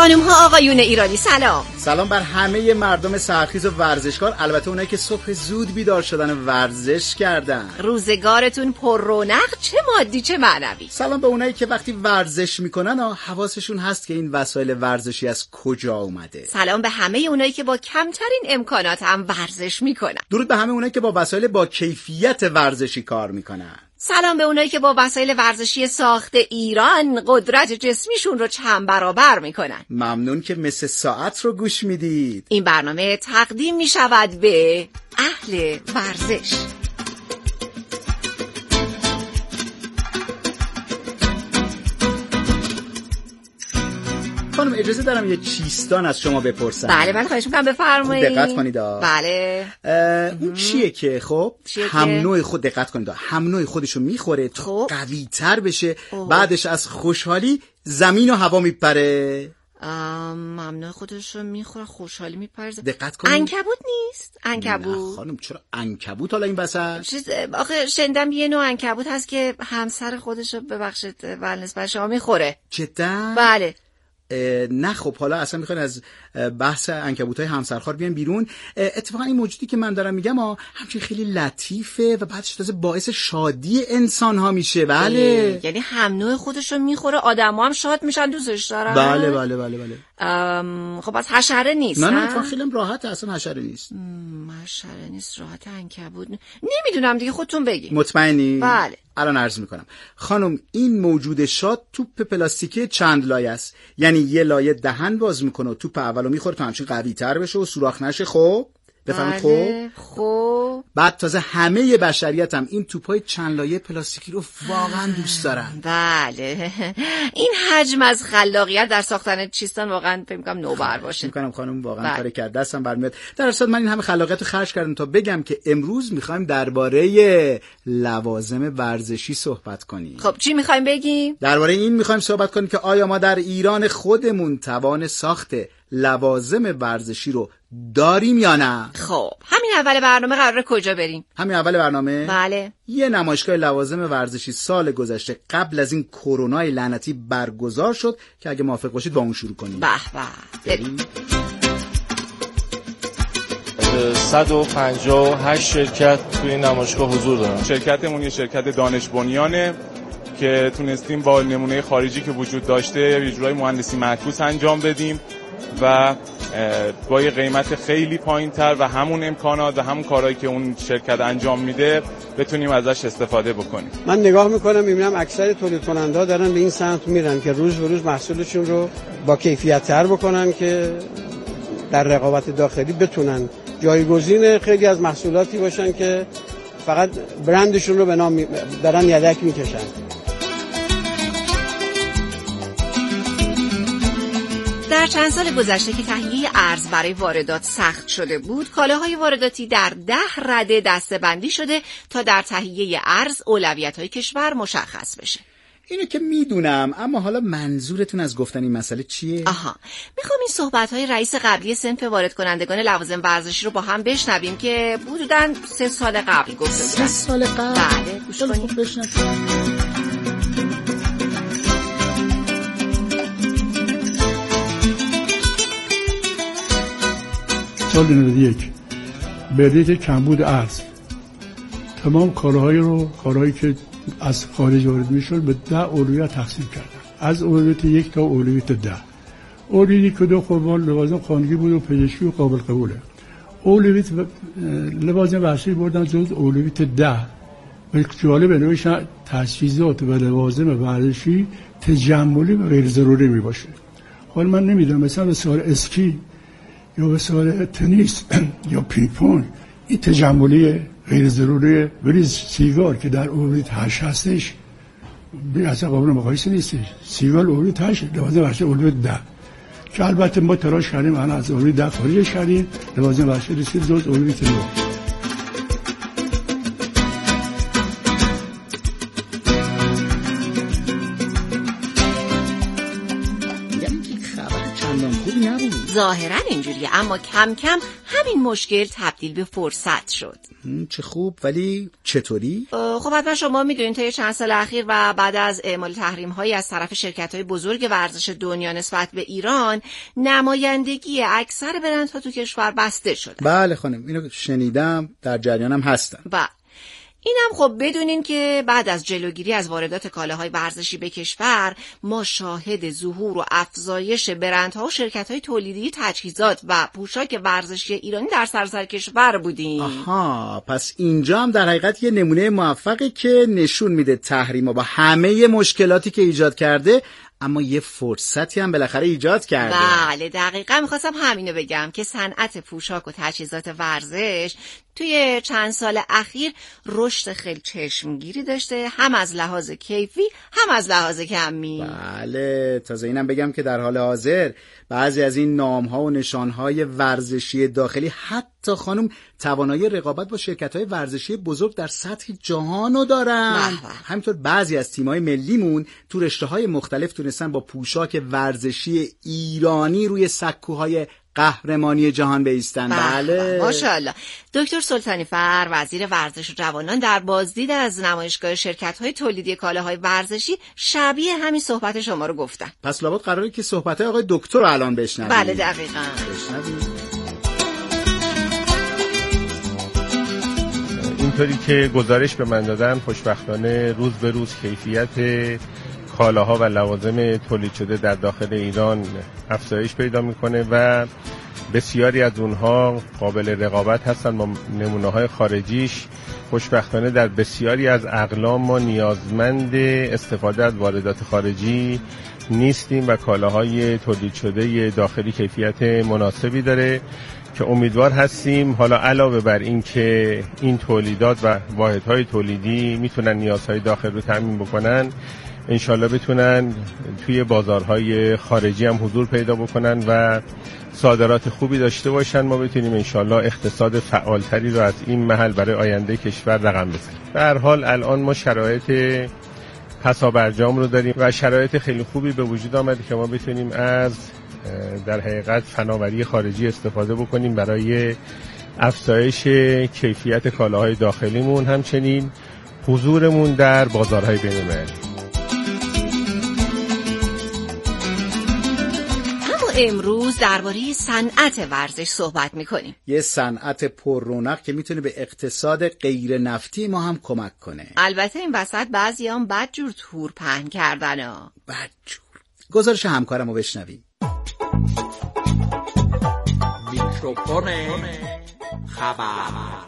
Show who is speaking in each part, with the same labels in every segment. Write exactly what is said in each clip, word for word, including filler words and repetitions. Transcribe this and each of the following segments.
Speaker 1: خانم ها آقایون ایرانی سلام.
Speaker 2: سلام بر همه مردم سرخیز و ورزشکار، البته اونایی که صبح زود بیدار شدن و ورزش کردن.
Speaker 1: روزگارتون پر رونق، چه مادی چه معنوی.
Speaker 2: سلام به اونایی که وقتی ورزش میکنن و حواسشون هست که این وسایل ورزشی از کجا اومده.
Speaker 1: سلام به همه اونایی که با کمترین امکانات هم ورزش میکنن.
Speaker 2: درود به همه اونایی که با وسایل با کیفیت ورزشی کار میکنن.
Speaker 1: سلام به اونایی که با وسایل ورزشی ساخت ایران قدرت جسمیشون رو چند برابر میکنن.
Speaker 2: ممنون که مثل ساعت رو گوش میدید.
Speaker 1: این برنامه تقدیم میشود به اهل ورزش.
Speaker 2: خانم اجازه دارم یه چیستان از شما بپرسم.
Speaker 1: بله من خواهش میکنم بفرمایید.
Speaker 2: دقت کنید.
Speaker 1: بله.
Speaker 2: اون چیه که خب هم نوع خود دقت کنید هم نوع خودشو میخوره تا
Speaker 1: خب.
Speaker 2: قوی تر بشه. اوه. بعدش از خوشحالی زمین و هوا میپره.
Speaker 1: ممنوع خودش رو میخوره خوشحالی میپره.
Speaker 2: دقت کنید.
Speaker 1: عنکبوت نیست؟ عنکبوت.
Speaker 2: نه خانم چرا عنکبوت حالا این وسط؟
Speaker 1: چیز آخه شنیدم یه نوع عنکبوت هست که همسر خودش رو ببخشید ولنسبت شما میخوره.
Speaker 2: جدا؟
Speaker 1: بله.
Speaker 2: نه خب حالا اصلا میخواین از بحث عنکبوت‌های همسرخوار بیان بیرون. اتفاقا این موجودی که من دارم میگم همچین خیلی لطیفه و بعدش تازه باعث شادی انسان ها میشه. بله
Speaker 1: یعنی هم نوع خودش رو میخوره، آدما هم شاد میشن، دوستش دارن.
Speaker 2: بله بله بله بله.
Speaker 1: خب از حشره نیست؟
Speaker 2: نه نه خیلی راحت، اصلا حشره نیست.
Speaker 1: حشره نیست، راحت. عنکبوت نمیدونم دیگه، خودتون بگی.
Speaker 2: مطمئنی؟
Speaker 1: بله.
Speaker 2: الان عرض میکنم خانم، این موجود شاد توپ پلاستیکی چند لایه است. یعنی یه لایه دهن باز میکنه و توپ اولو میخوره تا همچین قوی تر بشه و سوراخ نشه. خب بفهمید.
Speaker 1: بله. خب
Speaker 2: بعد تازه همه بشریت هم این توپای چند لایه پلاستیکی رو واقعا دوست دارن.
Speaker 1: بله این حجم از خلاقیت در ساختن چیستان واقعا فکر می‌کنم نوبر باشه.
Speaker 2: می‌کنم خانم واقعا کار کرده، دستم برمیاد. در اصل من این همه خلاقیت رو خرج کردم تا بگم که امروز می‌خوایم درباره لوازم ورزشی صحبت کنیم.
Speaker 1: خب چی می‌خوایم بگیم؟
Speaker 2: درباره این می‌خوایم صحبت کنیم که آیا ما در ایران خودمون توان ساخت لوازم ورزشی رو داریم یا نه؟
Speaker 1: خب همین اول برنامه قراره کجا بریم؟
Speaker 2: همین اول برنامه؟
Speaker 1: بله.
Speaker 2: یه نمایشگاه لوازم ورزشی سال گذشته قبل از این کرونای لعنتی برگزار شد که اگه موافق باشید با اون شروع کنیم.
Speaker 1: به به بریم.
Speaker 3: صد و پنجاه و هشت شرکت توی این نمایشگاه حضور دارن. شرکتمون یه شرکت دانش بنیانه که تونستیم با نمونه خارجی که وجود داشته یه جورای مهندسی معکوس انجام بدیم و با یه قیمت خیلی پایین‌تر و همون امکانات و همون کارهایی که اون شرکت انجام میده بتونیم ازش استفاده بکنیم.
Speaker 4: من نگاه میکنم میبینم اکثر تولید کننده‌ها دارن به این سمت میرن که روز به روز محصولشون رو با کیفیت تر بکنن که در رقابت داخلی بتونن جایگزین خیلی از محصولاتی باشن که فقط برندشون رو به نام دارن یدک میکشن.
Speaker 1: در چند سال گذشته که تهیه ارز برای واردات سخت شده بود، کالاهای وارداتی در ده رده دسته‌بندی شده تا در تهیه ارز اولویت‌های کشور مشخص بشه.
Speaker 2: اینو که میدونم، اما حالا منظورتون از گفتن این مسئله چیه؟
Speaker 1: آها، میخوام این صحبت‌های رئیس قبلی صنف وارد کنندگان لوازم ورزشی رو با هم بشنویم که حدوداً سه سال قبل گفته بودن.
Speaker 2: سه سال قبل؟
Speaker 1: بله، گوش کنید.
Speaker 5: سال نود و یک به علت کمبود ارز تمام کارهای رو کارهایی که از خارج وارد میشد به ده اولویت تقسیم کردن. از اولویت یک تا اولویت ده. اولویت که دو قربان لوازم خانگی بود و پزشکی و قابل قبوله. اولویت لوازم ورزشی بردن جز اولویت ده. و جالب نوشتن تجهیزات و لوازم ورزشی تجملی و غیر ضروری می باشه. حالا من نمیدونم مثلا به سوال اسکی یا به سوال تنیس یا پینگ پونگ این تجملی غیر ضروری، ولی سیگار که در اولویت هشت هستش به اصلا قابل مقایسه نیستش. سیگار اولویت هشت، لوازم ورزشی اولویت ده که البته ما تلاش کردیم الان از اولویت ده خارجش کردیم، لوازم ورزشی رسید جز اولویت نه.
Speaker 2: نبود.
Speaker 1: ظاهرا اینجوریه، اما کم کم همین مشکل تبدیل به فرصت شد.
Speaker 2: چه خوب، ولی چطوری؟
Speaker 1: خب حتما شما میدونید تا چند سال اخیر و بعد از اعمال تحریم هایی از طرف شرکت های بزرگ ورزش دنیا نسبت به ایران، نمایندگی اکثر برندها تو کشور بسته شده.
Speaker 2: بله خانم، اینو شنیدم، در جریانم هستم.
Speaker 1: بله. اینم خب بدونین که بعد از جلوگیری از واردات کالاهای ورزشی به کشور، ما شاهد ظهور و افزایش برندها و شرکت‌های تولیدی تجهیزات و پوشاک ورزشی ایرانی در سراسر کشور بودیم.
Speaker 2: آها، پس اینجا هم در حقیقت یه نمونه موفقی که نشون میده تحریما با همه مشکلاتی که ایجاد کرده، اما یه فرصتی هم بالاخره ایجاد کرده.
Speaker 1: بله دقیقا میخواستم همینو بگم که صنعت پوشاک و تجهیزات ورزش توی چند سال اخیر رشد خیلی چشمگیری داشته، هم از لحاظ کیفی هم از لحاظ کمی.
Speaker 2: بله، تازه اینم بگم که در حال حاضر بعضی از این نام‌ها و نشان‌های ورزشی داخلی حتی خانم توانایی رقابت با شرکت‌های ورزشی بزرگ در سطح جهانو دارن. همینطور بعضی از تیم‌های ملیمون تو رشته‌های مختلف تونستن با پوشاک ورزشی ایرانی روی سکوهای قهرمانی جهان بایستن. بله
Speaker 1: ماشاءالله. دکتر سلطانی فر وزیر ورزش و جوانان در بازدید از نمایشگاه شرکت‌های تولیدی کالاهای ورزشی شبیه همین صحبت شما رو گفتن.
Speaker 2: پس لابد قراره که صحبت‌های آقای دکتر رو الان بشنویم.
Speaker 1: بله دقیقاً.
Speaker 2: بشنویم.
Speaker 6: اینطوری که گزارش به من دادن، خوشبختانه روز به روز کیفیت کالاها و لوازم تولید شده در داخل ایران افزایش پیدا میکنه و بسیاری از اونها قابل رقابت هستن با نمونه‌های خارجیش. خوشبختانه در بسیاری از اقلام ما نیازمند استفاده از واردات خارجی نیستیم و کالاهای تولید شده داخلی کیفیت مناسبی داره که امیدوار هستیم حالا علاوه بر این که این تولیدات و واحدهای تولیدی میتونن نیازهای داخل رو تامین بکنن، انشالله بتونن توی بازارهای خارجی هم حضور پیدا بکنن و صادرات خوبی داشته باشن. ما بتونیم انشالله اقتصاد فعالتری رو از این محل برای آینده کشور رقم بزنیم. به هر حال الان ما شرایط پسابرجام رو داریم و شرایط خیلی خوبی به وجود آمده که ما بتونیم از در حقیقت فناوری خارجی استفاده بکنیم برای افزایش کیفیت کالاهای داخلیمون، همچنین حضورمون در بازارهای بین‌المللی.
Speaker 1: امروز درباره صنعت ورزش صحبت میکنیم.
Speaker 2: یه صنعت پر رونق که میتونه به اقتصاد غیر نفتی ما هم کمک کنه.
Speaker 1: البته این وسط بعضیام بدجور تور پهن کردن ها.
Speaker 2: بدجور. گزارش همکارمو بشنویم.
Speaker 7: میکروفون خبر.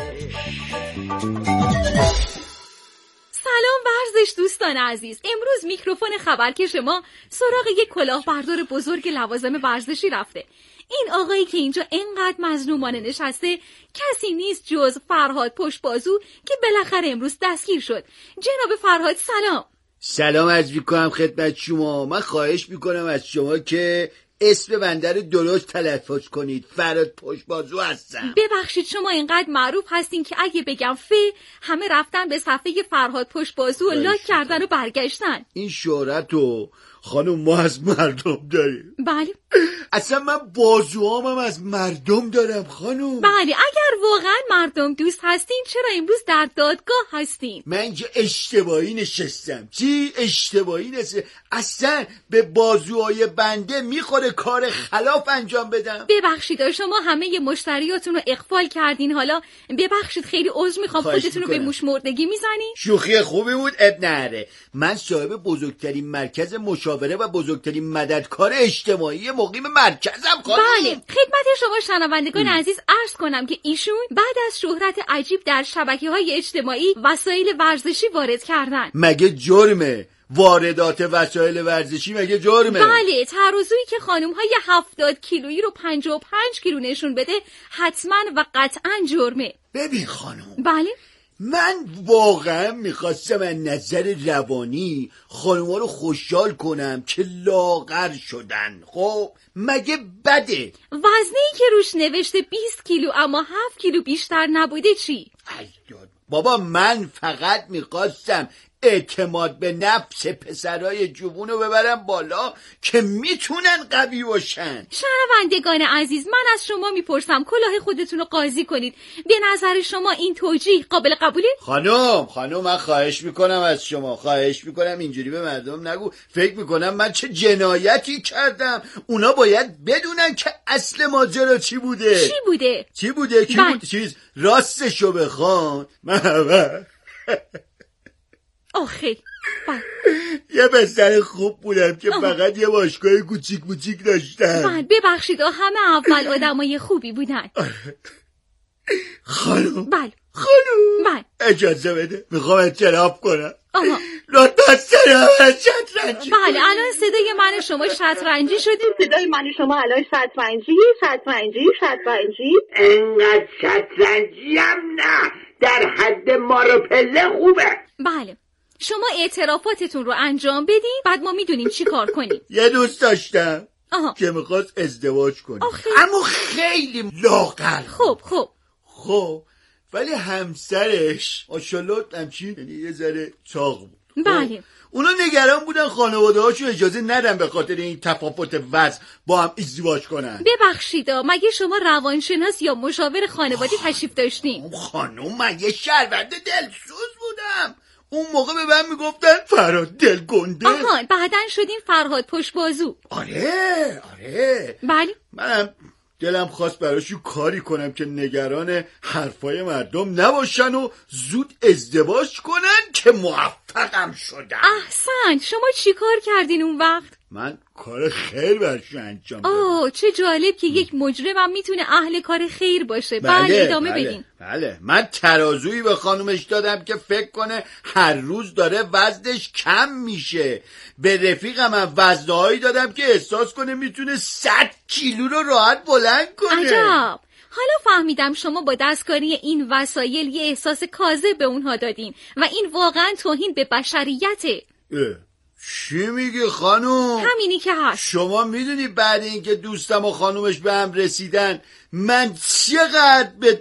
Speaker 8: سلام ورزش دوستان عزیز. امروز میکروفون خبرکش ما سراغ یک کلاهبردار بزرگ لوازم ورزشی رفته. این آقایی که اینجا اینقدر مظلومانه نشسته کسی نیست جز فرهاد پشتبازو که بالاخره امروز دستگیر شد. جناب فرهاد سلام.
Speaker 9: سلام عرض میکنم خدمت شما. من خواهش میکنم از شما که اسم بنده رو درست تلفظ کنید. فرهاد پشتبازو هستم.
Speaker 8: ببخشید شما اینقدر معروف هستین که اگه بگم ف همه رفتن به صفحه فرهاد پشتبازو و لایک کردن و برگشتن.
Speaker 9: این شهرت رو خانم ما از مردم داریم.
Speaker 8: بله.
Speaker 9: اصلا من بازوامم از مردم دارم خانم.
Speaker 8: بله اگر واقعا مردم دوست هستین چرا امروز در دادگاه هستین؟
Speaker 9: من اینجا اشتباهی نشستم. چی اشتباهی نشستم؟ اصلا به بازوهای بنده میخوره کار خلاف انجام بدم.
Speaker 8: ببخشید شما همه مشتریاتون رو اغفال کردین. حالا ببخشید خیلی عذر میخوام. خودتون رو به موشمردگی میزنین.
Speaker 9: شوخی خوبی بود، اب نره. من صاحب بزرگترین مرکز مشاوره و بزرگترین مددکار اجتماعی مقیم مرکزم خانم.
Speaker 8: بله خدمت شما شنوندگان عزیز عرض کنم که ایشون بعد از شهرت عجیب در شبکه‌های اجتماعی وسایل ورزشی وارد کردن.
Speaker 9: مگه جرمه؟ واردات وسایل ورزشی مگه جرمه؟
Speaker 8: بله ترازویی که خانم‌های هفتاد کیلویی رو پنجاه و پنج کیلو نشون بده حتما و قطعا جرمه.
Speaker 9: ببین خانم.
Speaker 8: بله
Speaker 9: من واقعا میخواستم از نظر روانی خانوما رو خوشحال کنم که لاغر شدن. خب مگه بده؟
Speaker 8: وزنی که روش نوشته بیست کیلو اما هفت کیلو بیشتر نبوده چی؟
Speaker 9: ایداد. بابا من فقط میخواستم اعتماد به نفس پسرای جوونو ببرم بالا که میتونن قوی باشن.
Speaker 8: شنوندگان عزیز، من از شما میپرسم کلاه خودتون رو قاضی کنید. به نظر شما این توجیه قابل قبوله؟
Speaker 9: خانم خانم من خواهش میکنم از شما، خواهش میکنم اینجوری به مردم نگو. فکر میکنم من چه جنایتی کردم. اونا باید بدونن که اصل ماجرا چی بوده.
Speaker 8: چی بوده؟
Speaker 9: چی بوده؟ چی بوده؟ چیز راستشو بخوان من
Speaker 8: آخه بله.
Speaker 9: یه پسر خوب بودم که فقط یه باشگاه کوچیک کوچیک داشتم.
Speaker 8: بله ببخشید همه اول آدمای خوبی بودن.
Speaker 9: خانم
Speaker 8: بله
Speaker 9: خانم
Speaker 8: بله
Speaker 9: اجازه بده میخوام اعتراف کنم.
Speaker 8: آها
Speaker 9: لطفا صدای شطرنجی.
Speaker 8: بله الان صدای من شما شطرنجی شده.
Speaker 10: صدای من شما الان شطرنجی شطرنجی شطرنجی.
Speaker 9: انقدر شطرنجی هم نه، در حد مارو پله خوبه.
Speaker 8: بله شما اعترافاتتون رو انجام بدین بعد ما میدونیم چی کار کنیم.
Speaker 9: یه دوست داشتم
Speaker 8: آها.
Speaker 9: که میخواست ازدواج کنه
Speaker 8: آخه.
Speaker 9: اما خیلی لاغر.
Speaker 8: خب خب
Speaker 9: خب ولی همسرش ماشاءالله همچین یعنی یه ذره چاق بود.
Speaker 8: بله
Speaker 9: اونا نگران بودن خانواده هاشو اجازه ندن به خاطر این تفاوت وضع با هم ازدواج کنن.
Speaker 8: ببخشید مگه شما روانشناس یا مشاور خانوادی تشریف داشتین؟
Speaker 9: خانم من یه شهروند دلسوز بودم. اون موقع به من میگفتن فرهاد دل گنده.
Speaker 8: آها بعدن شدین فرهاد پشت بازو.
Speaker 9: آره آره
Speaker 8: بله
Speaker 9: منم دلم خواست براشون کاری کنم که نگران حرفای مردم نباشن و زود ازدواج کنن که موفقم شدم.
Speaker 8: احسن. شما چی کار کردین اون وقت؟
Speaker 9: من کار خیر براشون انجام دادم.
Speaker 8: آه چه جالب که یک مجرم هم میتونه اهل کار خیر باشه. بله, بله ادامه
Speaker 9: بله
Speaker 8: بدین.
Speaker 9: بله من ترازویی به خانومش دادم که فکر کنه هر روز داره وزنش کم میشه. به رفیقم هم وزنهایی دادم که احساس کنه میتونه صد کیلو رو راحت بلند کنه.
Speaker 8: عجب. حالا فهمیدم شما با دستکاری این وسایل یه احساس کاذب به اونها دادین و این واقعا توهین به بشریته.
Speaker 9: چی میگی خانوم؟
Speaker 8: همینی که هست.
Speaker 9: شما میدونی بعد اینکه دوستم و خانومش به هم رسیدن من چقدر به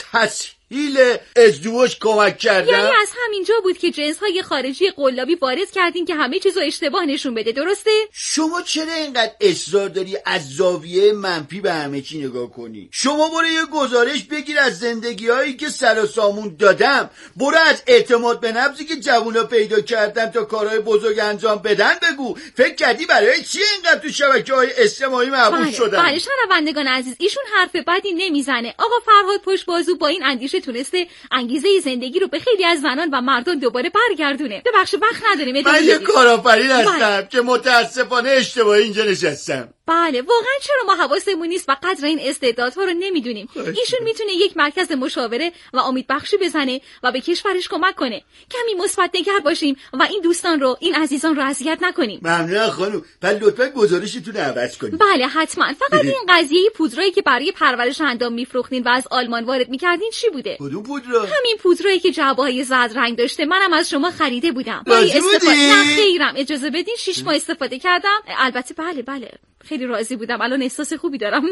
Speaker 9: تسهیل ازدواج کمک کردم؟
Speaker 8: یعنی از همینجا بود که جنس‌های خارجی قلابی وارد کردین که همه چیزو اشتباه نشون بده، درسته؟
Speaker 9: شما چرا اینقدر اصرار داری از زاویه منفی به همه چی نگاه کنی؟ شما برو یه گزارش بگیر از زندگی‌هایی که سر و سامون دادم، برو از اعتماد به نفسی که جوونا پیدا کردم تا کارهای بزرگ انجام بدن بگو. فکر کردی برای چی اینقدر تو شبکه‌های اجتماعی محبوب
Speaker 8: بله،
Speaker 9: شدن؟
Speaker 8: بله شنوندگان عزیز ایشون حرف بدی نمیزنه. آقا فرهاد پشت بازو با این اندیشه تونسته انگیزه زندگی رو به خیلی از زنان و مردان دوباره برگردونه. ببخشید وقت نداریم.
Speaker 9: من یه کارآفرین هستم که متاسفانه اشتباهی اینجا نشستم.
Speaker 8: بله واقعا چرا ما حواسمون نیست و قدر این استعدادها رو نمیدونیم. ایشون میتونه یک مرکز مشاوره و امیدبخشی بزنه و به کشورش کمک کنه. کمی مثبت نگر باشیم و این دوستان رو این عزیزان رو اذیت نکنیم.
Speaker 9: ممنون خانم. بعد لطفا گزارشتون رو عوض کنید.
Speaker 8: بله حتما. فقط این قضیه پودرایی که برای پرورش اندام میفروختین و از آلمان وارد میکردین چی بوده؟
Speaker 9: کدوم پودرا؟ همین
Speaker 8: پودرایی که جعبه‌های زرد رنگ داشته. منم از شما خریده بودم. برای استفاده نه خیرم اجازه بدین شش ماه استفاده کردم. البته بله بله خیلی راضی بودم. الان احساس خوبی دارم.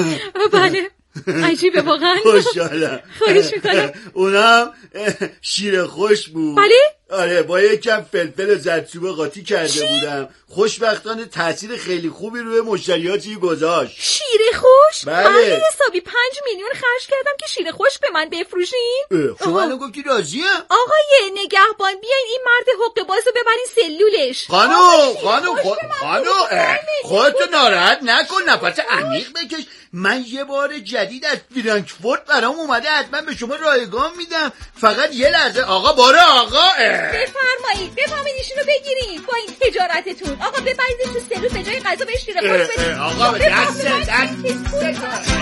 Speaker 8: بله عجیبه واقعا.
Speaker 9: خوشحالم.
Speaker 8: خواهش میکنم.
Speaker 9: اونم شیر خوش بود.
Speaker 8: بله؟
Speaker 9: آره با یکم فلفل و زردچوبه قاطی کرده چی؟ بودم. خوشبختانه تاثیر خیلی خوبی روی مشتریاتی گذاشت.
Speaker 8: شیر خوش؟
Speaker 9: بله.
Speaker 8: من حسابی پنج میلیون خرج کردم که شیر خوش به من بفروشین.
Speaker 9: شما الان گفتی راضیم؟
Speaker 8: آقای نگهبان بیاین این مرد حقه بازو ببرین سلولش.
Speaker 9: خانم خانم خانم خودتو ناراحت نکن، نفس عمیق بکش. من یه بار جدید از فرانکفورت برام اومده، حتما به شما رایگان میدم. فقط یه لحظه آقا باره آقا
Speaker 8: بفرمایید بفرمایید ایشونو بگیرین با این تجارتتون. آقا ببریدش تو سلول به جای غذا بهش شیر خوش بدین.
Speaker 9: آقا دست دست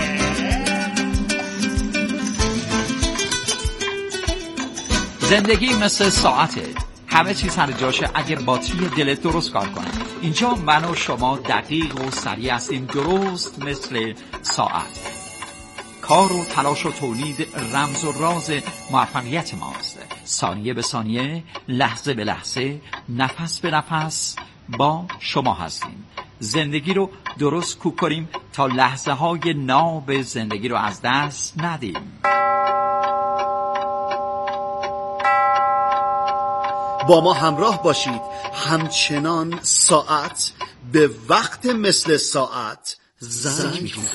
Speaker 7: زندگی مثل ساعته، همه چیز سر جاشه اگه باتری دلت درست کار کنه. اینجا من و شما دقیق و سریع هستیم، درست مثل ساعت. کار و تلاش و تولید رمز و راز موفقیت ماست. ثانیه به ثانیه، لحظه به لحظه، نفس به نفس با شما هستیم. زندگی رو درست کوک کنیم تا لحظه های ناب زندگی رو از دست ندیم.
Speaker 9: با ما همراه باشید، همچنان ساعت به وقت مثل ساعت زنگ می‌زنه.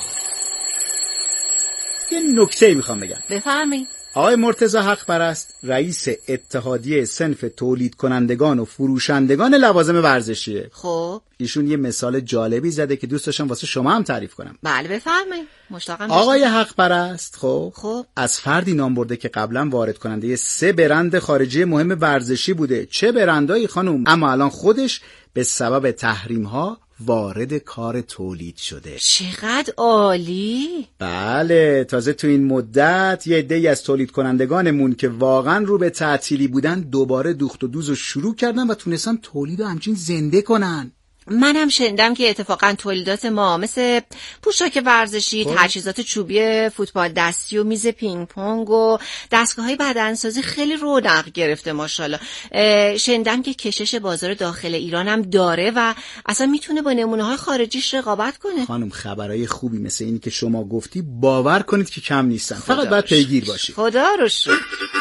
Speaker 2: یه نکته میخوام بگم.
Speaker 1: بفرمایید.
Speaker 2: آقای مرتضی حق پرست، رئیس اتحادیه صنف تولید کنندگان و فروشندگان لوازم ورزشیه.
Speaker 1: خب
Speaker 2: ایشون یه مثال جالبی زده که دوست داشتم واسه شما هم تعریف کنم.
Speaker 1: بله بفرمایید. مشتاقم.
Speaker 2: آقای حق پرست خب
Speaker 1: خب
Speaker 2: از فردی نام برده که قبلا وارد کننده سه برند خارجی مهم ورزشی بوده. چه برندایی خانم؟ اما الان خودش به سبب تحریم ها وارد کار تولید شده.
Speaker 1: چقدر عالی.
Speaker 2: بله، تازه تو این مدت یه عده‌ای از تولید کنندگانمون که واقعا رو به تعطیلی بودن دوباره دوخت و دوز رو شروع کردن و تونستن تولید رو همچین زنده کنن.
Speaker 1: منم شنیدم که اتفاقا تولیدات ما مثل پوشاک ورزشی،
Speaker 2: خب.
Speaker 1: تجهیزات چوبی فوتبال دستی و میز پینگ پونگ و دستگاه‌های بدنسازی خیلی رونق گرفته ماشاءالله. شنیدم که کشش بازار داخل ایران هم داره و اصلا میتونه با نمونه‌های خارجیش رقابت کنه.
Speaker 2: خانم خبرای خوبی مثل اینی که شما گفتی باور کنید که کم نیستن. فقط باید پیگیر باشید.
Speaker 1: خدا رو شکر.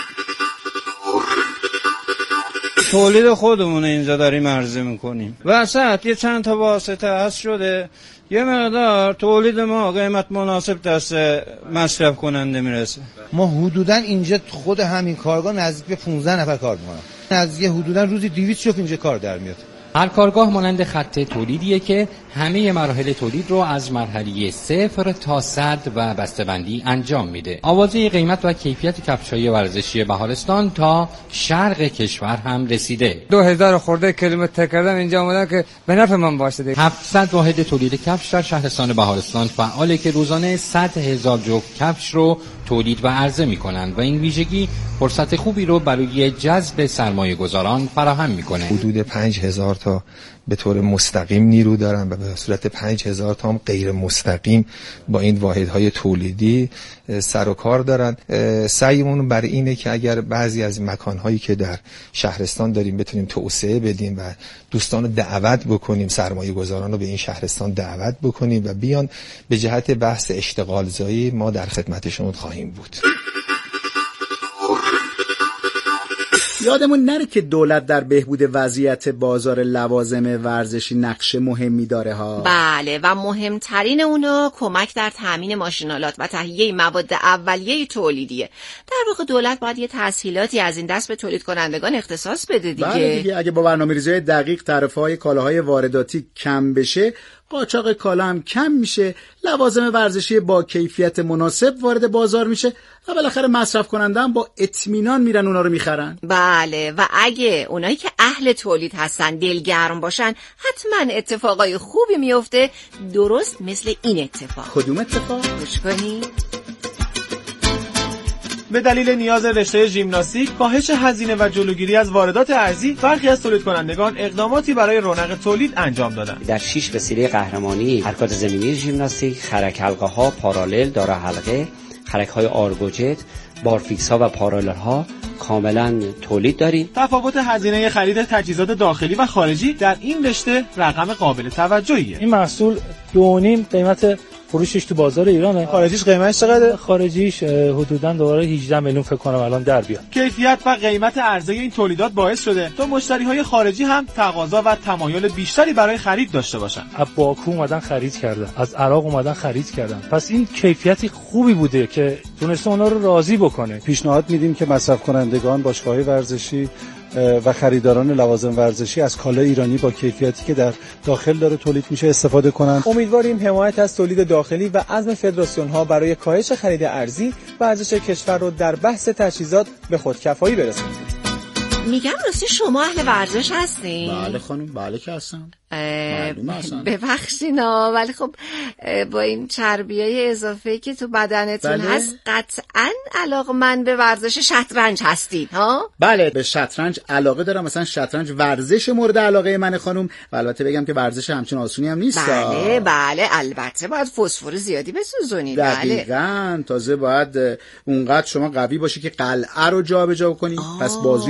Speaker 11: تولید خودمون اینجا داریم عرضه میکنیم. وسط یه چند تا واسطه هست شده یه مقدار تولید ما قیمت مناسب دست مصرف کننده میرسه.
Speaker 12: ما حدوداً اینجا خود همین کارگاه نزدیک به پانزده نفر کار میکنن. نزدیک حدوداً روزی دویست شوک اینجا کار در میاد.
Speaker 13: هر کارگاه مانند خط تولیدیه که همه مراحل تولید رو از مرحله صفر تا صد و بسته‌بندی انجام میده. آوازه قیمت و کیفیت کفش‌های ورزشی بهارستان تا شرق کشور هم رسیده.
Speaker 11: دو هزار خورده کیلومتر کردم اینجا اومدن که به نفع من باشه.
Speaker 13: هفتصد واحد تولید کفش در شهرستان بهارستان فعاله که روزانه صد هزار جفت کفش رو تولید و عرضه میکنند و این ویژگی فرصت خوبی رو برای جذب سرمایه گذاران فراهم میکنه.
Speaker 12: حدود پنج هزار تا به طور مستقیم نیرو دارن و به صورت پنج هزار تا هم غیر مستقیم با این واحدهای تولیدی سر و کار دارن. سعیمون بر اینه که اگر بعضی از مکانهایی که در شهرستان داریم بتونیم توسعه بدیم و دوستان رو دعوت بکنیم، سرمایه گذاران رو به این شهرستان دعوت بکنیم و بیان به جهت بحث اشتغال زایی، ما در خدمتشون خواهیم بود.
Speaker 2: یادمون نره که دولت در بهبود وضعیت بازار لوازم ورزشی نقش مهمی داره ها.
Speaker 1: بله و مهمترین اونا کمک در تامین ماشینالات و تهیه مواد اولیه تولیدیه. در واقع دولت باید یه تسهیلاتی از این دست به تولید کنندگان اختصاص بده دیگه.
Speaker 2: بله دیگه، اگه با برنامه‌ریزی دقیق تعرفه‌های کالاهای وارداتی کم بشه، قاچاق کالا هم کم میشه، لوازم ورزشی با کیفیت مناسب وارد بازار میشه و بالاخره مصرف کننده هم با اطمینان میرن اونا رو میخرن.
Speaker 1: بله و اگه اونایی که اهل تولید هستن دلگرم باشن حتما اتفاقای خوبی میفته، درست مثل این اتفاق.
Speaker 2: کدوم اتفاق؟
Speaker 1: گوش کنید.
Speaker 14: به دلیل نیاز رشته ژیمناستیک، کاهش هزینه و جلوگیری از واردات ارزی، برخی از تولید کنندگان اقداماتی برای رونق تولید انجام دادند.
Speaker 15: در شش وسیله قهرمانی حرکات زمینی ژیمناستیک، خرک حلقه ها، پارالل، دارا حلقه، خرک های آرگوجت، بارفیکس ها و پارالل ها کاملا تولید داریم.
Speaker 14: تفاوت هزینه خرید تجهیزات داخلی و خارجی در این رشته رقم قابل توجهیه.
Speaker 16: این محصول دو و نیم قیمت فروشش تو بازار ایرانه.
Speaker 14: خارجیش قیمتش چقدره؟
Speaker 16: خارجیش حدوداً دوباره هجده میلیون فکر کنم الان در بیاد.
Speaker 14: کیفیت و قیمت عرضه این تولیدات باعث شده تا مشتری‌های خارجی هم تقاضا و تمایل بیشتری برای خرید داشته باشن.
Speaker 16: از باکو اومدن خرید کردن، از عراق اومدن خرید کردن. پس این کیفیتی خوبی بوده که تونسته اونا رو راضی بکنه.
Speaker 17: پیشنهاد میدیم که مصرف کنندگان، باشگاه‌های ورزشی و خریداران لوازم ورزشی از کالای ایرانی با کیفیتی که در داخل داره تولید میشه استفاده کنند.
Speaker 14: امیدواریم حمایت از تولید داخلی و عزم فدراسیون ها برای کاهش خرید ارزی ورزش کشور رو در بحث تجهیزات به خودکفایی برسونیم.
Speaker 1: میگم راستی شما اهل ورزش هستین؟
Speaker 2: بله خانم، بله که هستم. معلومه هستم.
Speaker 1: ببخشینا ولی خب با این چربیای اضافه‌ای که تو بدنتون
Speaker 2: بله.
Speaker 1: هست قطعاً علاقه‌مند به ورزش شطرنج هستین ها؟
Speaker 2: بله به شطرنج علاقه دارم. مثلا شطرنج ورزش مورد علاقه من خانم و البته بگم که ورزش همچین آسونی هم نیست.
Speaker 1: بله بله البته باید فسفر زیادی بسوزونید.
Speaker 2: دقیقاً بله. تازه باید اونقدر شما قوی باشی که قلعه رو جابجا کنی. پس بازوی قوی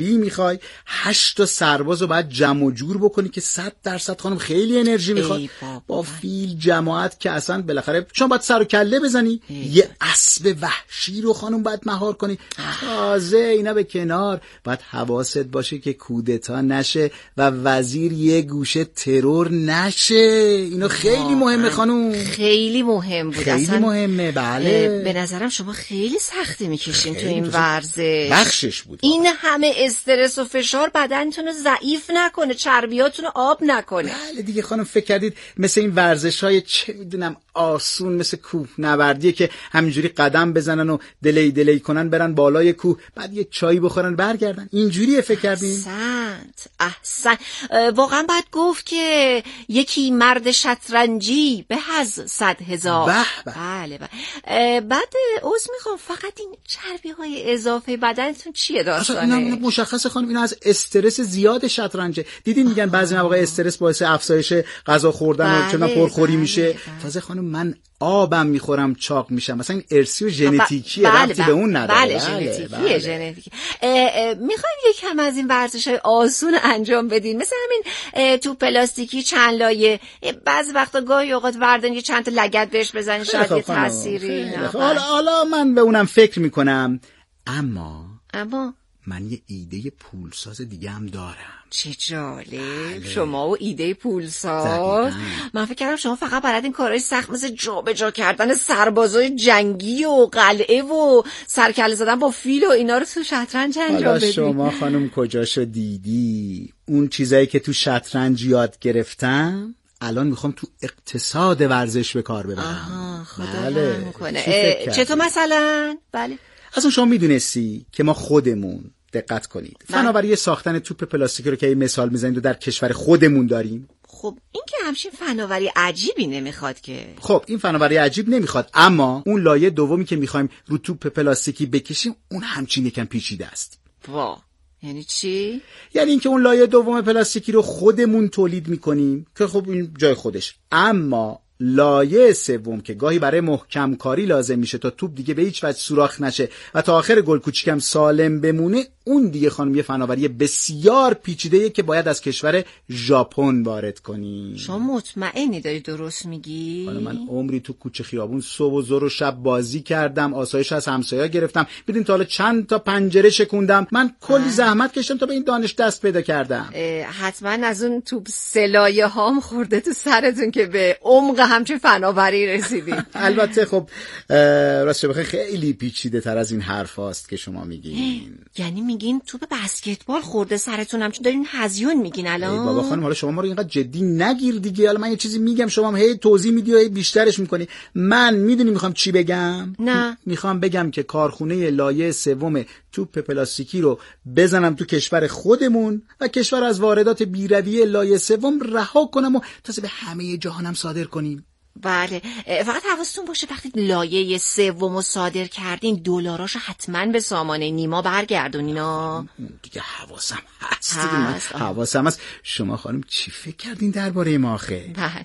Speaker 2: فیلی میخوای، هشت تا سرباز رو باید جمع و جور بکنی که صد درصد خانم خیلی انرژی میخواد. با فیل جماعت که اصلا بالاخره شما باید سر و کله بزنی. ای. یه اسب وحشی رو خانم باید مهار کنی. تازه اینا به کنار باید حواست باشه که کودتا نشه و وزیر یه گوشه ترور نشه. اینو خیلی مهمه خانم،
Speaker 1: خیلی مهم بود،
Speaker 2: خیلی
Speaker 1: اصلا
Speaker 2: مهمه. بله
Speaker 1: به نظرم شما خیلی سختی میکشین تو این ورزش.
Speaker 2: بخشش بود.
Speaker 1: این همه استرس و فشار بدنتون رو ضعیف نکنه، چربیاتون رو آب نکنه.
Speaker 2: بله دیگه خانم، فکر کردید مثل این ورزش های چه میدونم آسون مثل کوه نوردیه که همینجوری قدم بزنن و دلی دلی کنن برن بالای کوه بعد یه چایی بخورن برگردن؟ اینجوریه فکر کردین؟
Speaker 1: احسنت احسن. واقعا باید گفت که یکی مرد شطرنجی به از صد هزار.
Speaker 2: به به.
Speaker 1: بله بله. بعد عذر میخوام، فقط این چربی های اضافه بدنتون چیه داستانه؟
Speaker 2: اینا مشخصه خانم، اینا از استرس زیاد شطرنجه. دیدین میگن بعضی مواقع استرس باعث افزایش غذا خوردن و چنا پرخوری میشه. تازه خانم من آبم میخورم چاق میشم، مثلا این ارثی و ژنتیکیه،
Speaker 1: بله
Speaker 2: ربطی به اون نداره.
Speaker 1: بله ژنتیکیه ژنتیکی. میخوایم یکم از این ورزش‌های آسون انجام بدین، مثل همین تو پلاستیکی چند لایه، بعضی وقتا گاهی اوقات وردن یه چند تا لگد بهش بزنین شاید یه تأثیری.
Speaker 2: حالا حالا من به اونم فکر میکنم، اما
Speaker 1: اما
Speaker 2: من یه ایده پولساز دیگه هم دارم.
Speaker 1: چه جالب. بله. شما و ایده پولساز. من فکر کردم شما فقط بلد این کارهای سخت مثل جا به جا کردن سربازای جنگی و قلعه و سرکله زدن با فیل و اینا رو تو شطرنج انجام بدید.
Speaker 2: شما خانم کجاشو دیدی؟ اون چیزایی که تو شطرنج یاد گرفتم الان میخوام تو اقتصاد ورزش به کار ببرم.
Speaker 1: آها خدا
Speaker 2: بله.
Speaker 1: رحم کنه. چطور مثلا؟ بله.
Speaker 2: اصلا شما میدونستی که ما خودمون، دقت کنید، فناوری ساختن توپ پلاستیکی رو که این مثال میزنید و در کشور خودمون داریم.
Speaker 1: خب این که همچین فناوری عجیبی نمیخواد که.
Speaker 2: خب این فناوری عجیب نمیخواد، اما اون لایه دومی که میخوایم رو توپ پلاستیکی بکشیم اون همچین یکم پیچیده است.
Speaker 1: وا یعنی چی؟
Speaker 2: یعنی اینکه اون لایه دوم پلاستیکی رو خودمون تولید میکنیم که خب این جای خودش، اما لایه سوم که گاهی برای محکم کاری لازم میشه تا توپ دیگه به هیچ وجه سوراخ نشه و تا آخر گل کوچیکم سالم بمونه، اون دیگه خانم یه فناوری بسیار پیچیده‌ایه که باید از کشور ژاپن وارد کنی.
Speaker 1: شما مطمئنی داری درست میگی؟
Speaker 2: حالا من عمری تو کوچه خیابون صبح و ظهر و شب بازی کردم، آسایش از همسایه‌ها گرفتم، ببین تا حالا چند تا پنجره شکوندم، من کلی زحمت کشیدم تا به این دانش دست پیدا کردم.
Speaker 1: حتما از اون توپ سلایه هام خورده تو سرتون که به عمق همچین فناوری رسیدین.
Speaker 2: البته خب راستش بخیر خیلی پیچیده تر از این حرف هاست که شما میگین.
Speaker 1: یعنی میگین توپ بسکتبال خورده سرتون، همچون دارین هزیون میگین الان؟
Speaker 2: ای بابا خانم، حالا شما ما رو اینقدر جدی نگیر دیگه. حالا من یه چیزی میگم شما هم هی توضیح میدی و هی بیشترش میکنی. من میدونی میخوام چی بگم؟
Speaker 1: نه.
Speaker 2: میخوام بگم که کارخونه لایه سوم توپ پلاستیکی رو بزنم تو کشور خودمون و کشور از واردات بی‌رویه لایه سوم رها کنم و تازه به همه جهانم صادر کنیم.
Speaker 1: بله، فقط حواستون باشه وقتی لایه سومو صادر کردین دلاراشو حتما به سامانه نیما برگردونینا.
Speaker 2: دیگه حواسم هست دیگه، من حواسم هست. شما خانم چی فکر کردین درباره ما آخه؟
Speaker 1: بله،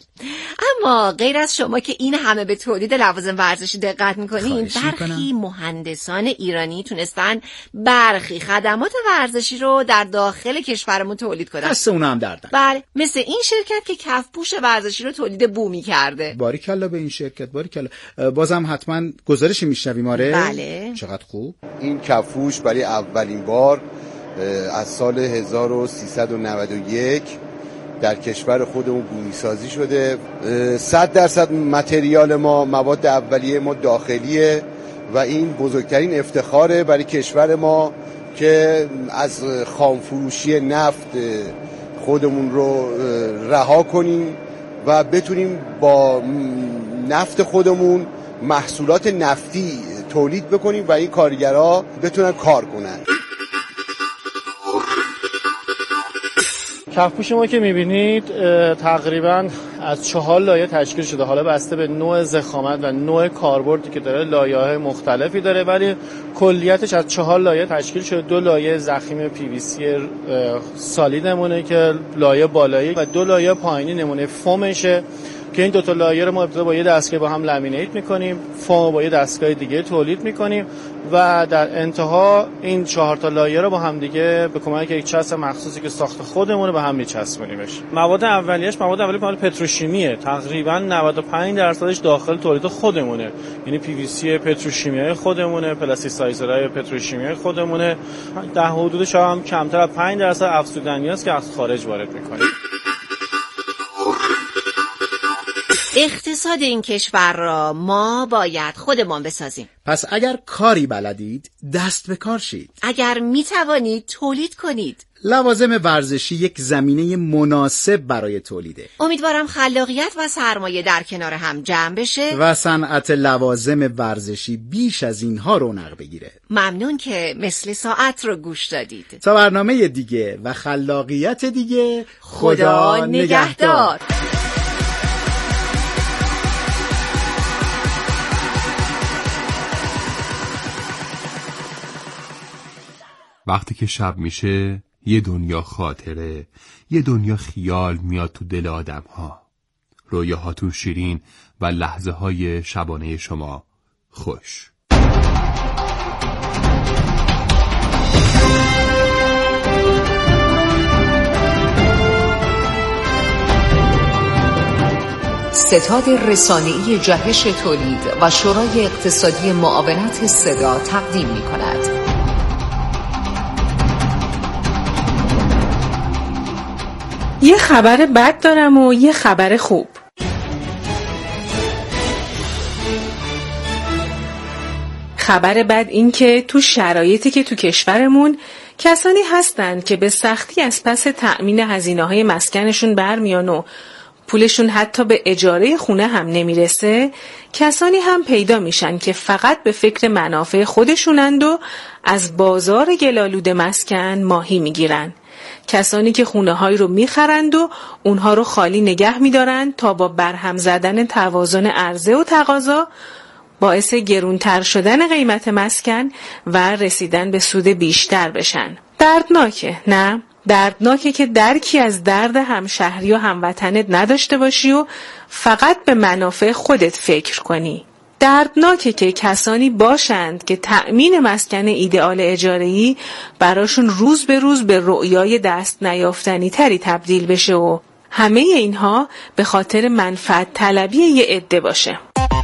Speaker 1: اما غیر از شما که این همه به تولید لوازم ورزشی دقت میکنین، برخی مهندسان ایرانی تونستن برخی خدمات ورزشی رو در داخل کشورمون تولید کنن.
Speaker 2: دست اونا هم دردن.
Speaker 1: بله، مثل این شرکت که کفپوش ورزشی رو تولید بومی کرده.
Speaker 2: باریکلا به این شرکت، باریکلا. بازم حتما گزارشی میشنویم. آره
Speaker 1: بله.
Speaker 2: چقدر خوب.
Speaker 18: این کفپوش برای اولین بار از سال هزار و سیصد و نود و یک در کشور خودمون بومی سازی شده. صد درصد متریال ما، مواد اولیه ما داخلیه و این بزرگترین افتخاره برای کشور ما که از خام فروشی نفت خودمون رو رها کنیم و بتونیم با نفت خودمون محصولات نفتی تولید بکنیم و این کارگرها بتونن کار کنن.
Speaker 16: کفپوش ما که میبینید تقریبا از چهار لایه تشکیل شده. حالا بسته به نوع ضخامت و نوع کاربردی که داره لایه‌های مختلفی داره، ولی کلیتش از چهار لایه تشکیل شده. دو لایه ضخیم پی وی سی سالید نمونه که لایه بالایی و دو لایه پایینی نمونه فومشه که این دو تا لایه رو ما ابتدا با یه دستگاه با هم لامینیت می‌کنیم، فوم با یه دستگاه دیگه تولید می‌کنیم و در انتها این چهار تا لایه رو با هم دیگه به کمک یک چسب مخصوصی که ساخت خودمون رو به هم می‌چسبونیمش. مواد اولیه‌اش مواد اولیه مال پتروشیمیه، تقریبا نود و پنج درصدش داخل تولید خودمونه، یعنی پی وی سی پتروشیمیایی خودمونه، پلاستیسایزرهای پتروشیمیایی خودمونه، در حدودش هم کمتر از پنج درصد افزودنی است که از خارج وارد می‌کنیم.
Speaker 1: اقتصاد این کشور را ما باید خودمان بسازیم.
Speaker 2: پس اگر کاری بلدید دست به کار شید.
Speaker 1: اگر می توانید تولید کنید.
Speaker 2: لوازم ورزشی یک زمینه مناسب برای تولیده.
Speaker 1: امیدوارم خلاقیت و سرمایه در کنار هم جمع بشه
Speaker 2: و صنعت لوازم ورزشی بیش از اینها رونق بگیره.
Speaker 1: ممنون که مثل ساعت رو گوش دادید.
Speaker 2: تا برنامه دیگه و خلاقیت دیگه،
Speaker 1: خدا, خدا نگهدار.
Speaker 19: وقتی که شب میشه یه دنیا خاطره، یه دنیا خیال میاد تو دل آدم ها. رویاهاتون شیرین و لحظه های شبانه شما خوش.
Speaker 20: ستاد رسانه‌ای جهش تولید و شورای اقتصادی معاونت صدا تقدیم می‌کند.
Speaker 21: یه خبر بد دارم و یه خبر خوب. خبر بد این که تو شرایطی که تو کشورمون کسانی هستن که به سختی از پس تأمین هزینه‌های مسکنشون برمیان و پولشون حتی به اجاره خونه هم نمیرسه، کسانی هم پیدا میشن که فقط به فکر منافع خودشونند و از بازار گلالود مسکن ماهی میگیرن. کسانی که خونه هایی رو میخرند و اونها رو خالی نگه میدارن تا با برهم زدن توازن عرضه و تقاضا باعث گرونتر شدن قیمت مسکن و رسیدن به سود بیشتر بشن. دردناکه، نه؟ دردناکه که درکی از درد همشهری و هموطنت نداشته باشی و فقط به منافع خودت فکر کنی. دردناکه که کسانی باشند که تأمین مسکن ایدئال اجاره‌ای براشون روز به روز به رؤیای دست نیافتنی تری تبدیل بشه و همه اینها به خاطر منفعت طلبی یه عده باشه.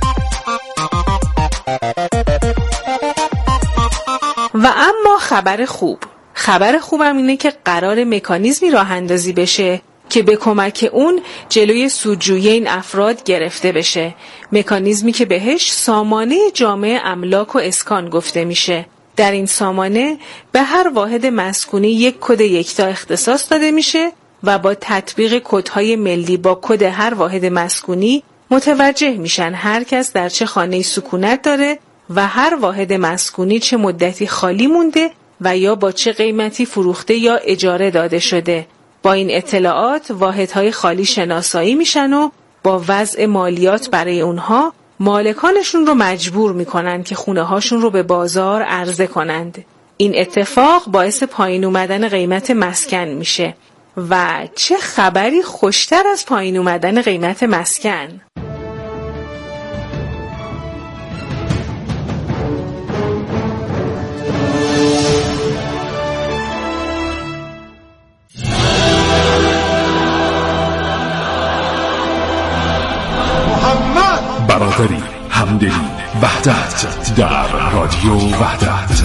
Speaker 21: و اما خبر خوب، خبر خوبم اینه که قرار مکانیزمی راه اندازی بشه که به کمک اون جلوی سودجویی این افراد گرفته بشه. مکانیزمی که بهش سامانه جامع املاک و اسکان گفته میشه. در این سامانه به هر واحد مسکونی یک کد یکتا اختصاص داده میشه و با تطبیق کدهای ملی با کد هر واحد مسکونی متوجه میشن هر کس در چه خانه سکونت داره و هر واحد مسکونی چه مدتی خالی مونده و یا با چه قیمتی فروخته یا اجاره داده شده. با این اطلاعات واحدهای خالی شناسایی میشن و با وضع مالیات برای اونها مالکانشون رو مجبور میکنن که خونه هاشون رو به بازار عرضه کنند. این اتفاق باعث پایین اومدن قیمت مسکن میشه. و چه خبری خوشتر از پایین اومدن قیمت مسکن؟
Speaker 22: برادری، همدلی، وحدت در رادیو وحدت.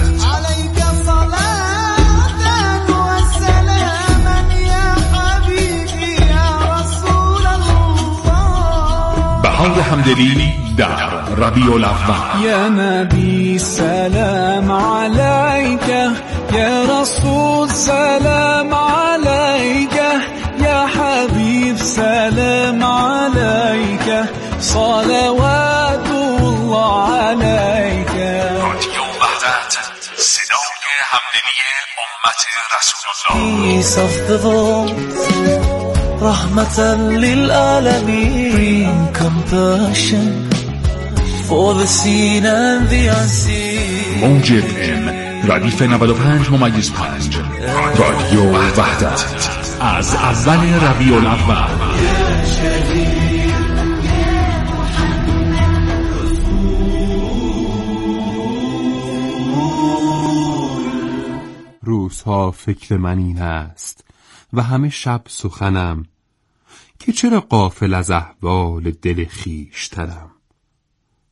Speaker 22: بهار همدلی در ربیع الاول.
Speaker 23: یا نبی سلام علیک، یا رسول سلام علیک، یا حبیب سلام علیک، صلوات الله علیک.
Speaker 22: رادیو وحدت، صدای همدلی امت رسول الله.
Speaker 23: Peace of the world, رحمة للعالمين, compassion for the seen and the unseen.
Speaker 22: موج اف ام ردیف نود و پنج ممیز پنج. رادیو وحدت از اول ربیع الاول.
Speaker 19: روزها فکر من این است و همه شب سخنم که چرا غافل از احوال دل خویشتنم.